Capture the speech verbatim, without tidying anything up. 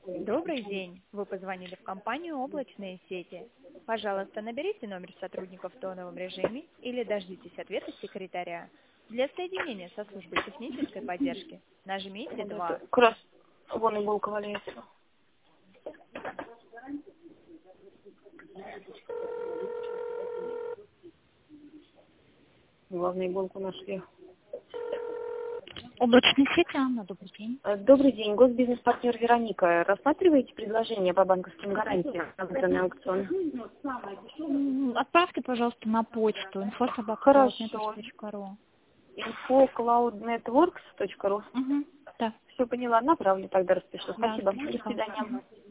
Добрый день. Вы позвонили в компанию «Облачные сети». Пожалуйста, наберите номер сотрудников в тоновом режиме или дождитесь ответа секретаря. Для соединения со службой технической поддержки нажмите Вот два. это как раз вон иголка валяется. Главное, иголку нашли. Облачные сети, Анна, добрый день. Э, Добрый день, госбизнес-партнер Вероника. Рассматриваете предложение по банковским гарантиям на данный аукцион? М, Отправьте, пожалуйста, на почту инфо собака Хорошо. точка ру. инфо клауд нетворкс точка ру. Угу. Да. Все поняла, направлю, тогда распишу. Да, Спасибо. До спасибо. свидания.